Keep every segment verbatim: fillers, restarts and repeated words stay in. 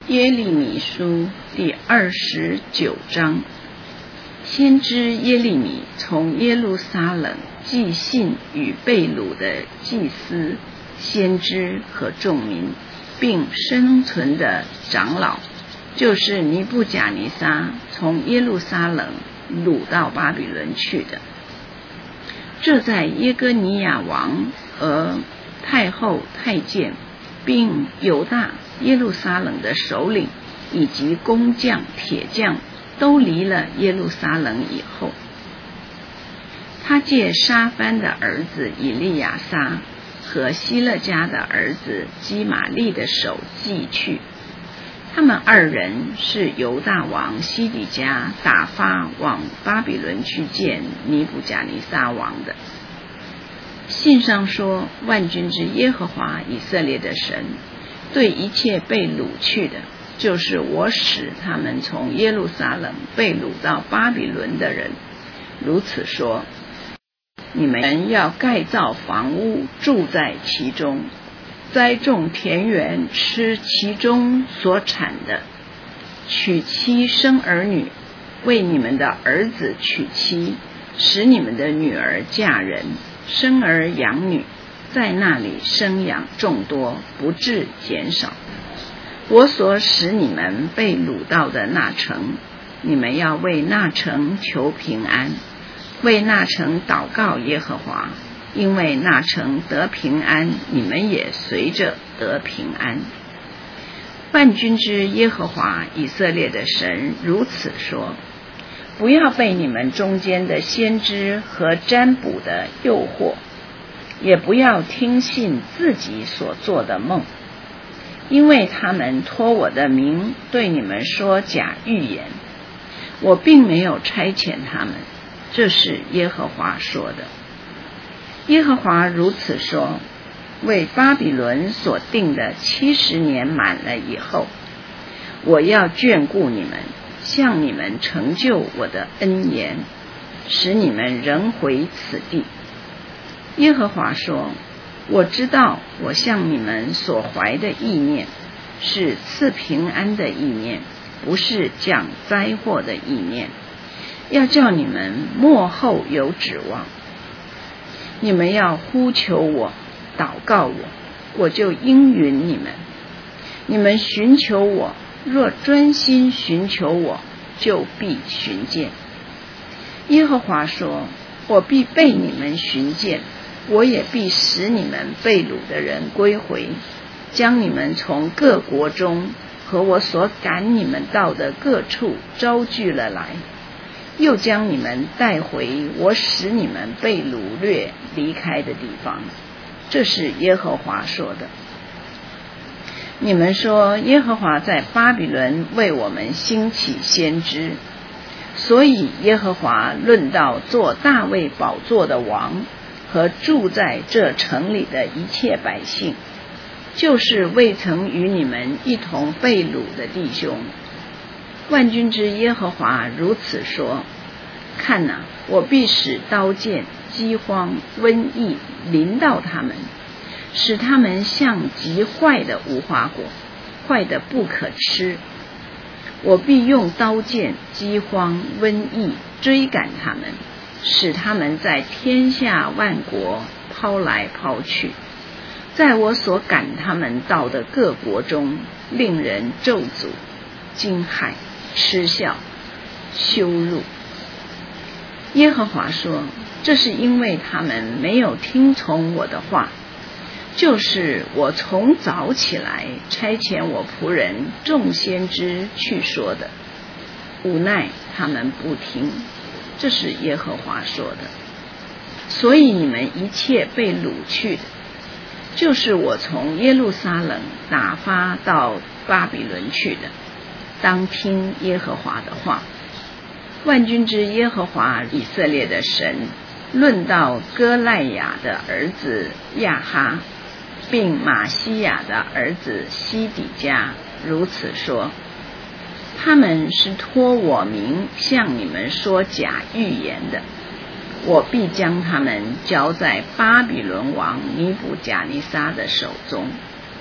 耶利米书第二十九章，先知耶利米从耶路撒冷寄信与被掳的祭司、先知和众民，并生存的长老，就是尼布甲尼撒从耶路撒冷掳到巴比伦去的。这在耶哥尼亚王和太后、太监，并犹大、耶路撒冷的首领以及工匠、铁匠都离了耶路撒冷以后，他借沙番的儿子以利亚撒和希勒家的儿子基玛利的手寄去。他们二人是犹大王西底家打发往巴比伦去见尼布甲尼撒王的。信上说，万军之耶和华以色列的神对一切被掳去的，就是我使他们从耶路撒冷被掳到巴比伦的人，如此说：你们要盖造房屋，住在其中，栽种田园，吃其中所产的，娶妻生儿女，为你们的儿子娶妻，使你们的女儿嫁人，生儿养女，在那里生养众多，不致减少。我所使你们被掳到的那城，你们要为那城求平安，为那城祷告耶和华，因为那城得平安，你们也随着得平安。万军之耶和华以色列的神如此说：不要被你们中间的先知和占卜的诱惑，也不要听信自己所做的梦，因为他们托我的名对你们说假预言，我并没有差遣他们，这是耶和华说的。耶和华如此说：为巴比伦所定的七十年满了以后，我要眷顾你们，向你们成就我的恩言，使你们仍回此地。耶和华说：我知道我向你们所怀的意念是赐平安的意念，不是降灾祸的意念，要叫你们末后有指望。你们要呼求我，祷告我，我就应允你们。你们寻求我，若专心寻求我，就必寻见。耶和华说：我必被你们寻见，我也必使你们被掳的人归回，将你们从各国中和我所赶你们到的各处招聚了来，又将你们带回我使你们被掳掠离开的地方。这是耶和华说的。你们说，耶和华在巴比伦为我们兴起先知，所以耶和华论到做大卫宝座的王和住在这城里的一切百姓，就是未曾与你们一同被掳的弟兄。万军之耶和华如此说：看哪，我必使刀剑、饥荒、瘟疫临到他们，使他们像极坏的无花果，坏的不可吃。我必用刀剑、饥荒、瘟疫追赶他们，使他们在天下万国抛来抛去，在我所赶他们到的各国中，令人咒诅、惊骇、嗤笑、羞辱。耶和华说：这是因为他们没有听从我的话，就是我从早起来差遣我仆人众先知去说的，无奈他们不听，这是耶和华说的。所以你们一切被掳去的，就是我从耶路撒冷打发到巴比伦去的，当听耶和华的话。万军之耶和华以色列的神论到歌赖雅的儿子亚哈，并马西亚的儿子西底家，如此说：他们是托我名向你们说假预言的，我必将他们交在巴比伦王尼布甲尼撒的手中。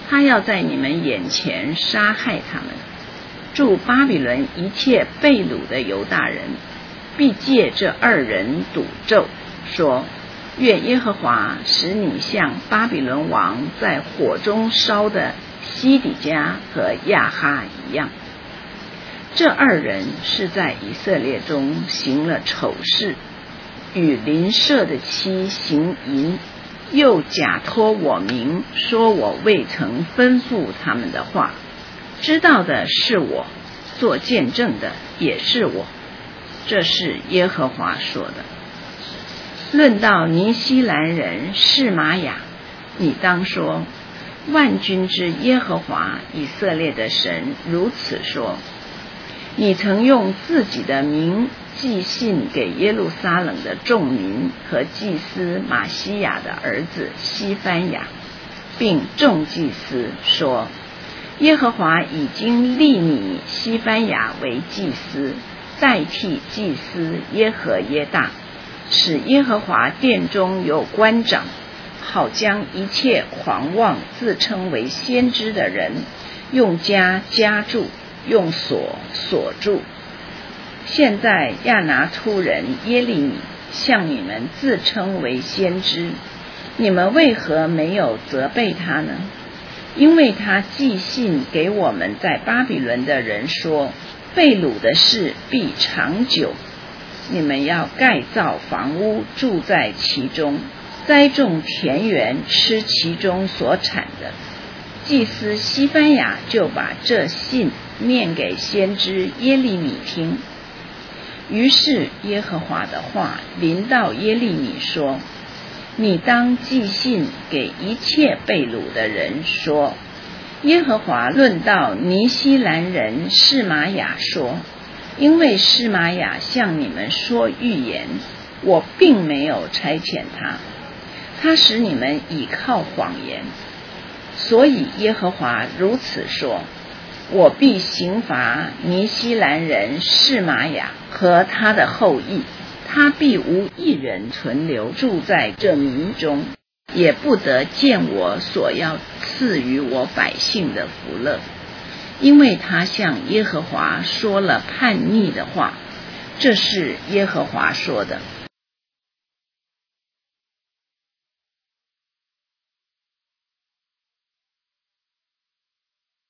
他要在你们眼前杀害他们。住巴比伦一切被掳的犹大人，必借这二人赌咒，说：愿耶和华使你像巴比伦王在火中烧的西底家和亚哈一样。这二人是在以色列中行了丑事，与邻舍的妻行淫，又假托我名，说我未曾吩咐他们的话。知道的是我，做见证的也是我。这是耶和华说的。论到尼西兰人示玛雅，你当说：万军之耶和华以色列的神如此说：你曾用自己的名寄信给耶路撒冷的众民和祭司马西亚的儿子西番雅，并众祭司说：耶和华已经立你西番雅为祭司，代替祭司耶和耶大，使耶和华殿中有官长，好将一切狂妄自称为先知的人用枷枷住，用锁锁住。现在亚拿突人耶利米向你们自称为先知，你们为何没有责备他呢？因为他寄信给我们在巴比伦的人说，被掳的事必长久，你们要盖造房屋，住在其中，栽种田园，吃其中所产的。祭司西番雅就把这信念给先知耶利米听。于是耶和华的话临到耶利米说：你当寄信给一切被掳的人说，耶和华论到尼西兰人示玛雅说：因为示玛雅向你们说预言，我并没有差遣他，他使你们倚靠谎言。所以耶和华如此说：我必刑罚尼西兰人示玛雅和他的后裔，他必无一人存留住在这民中，也不得见我所要赐予我百姓的福乐，因为他向耶和华说了叛逆的话。这是耶和华说的。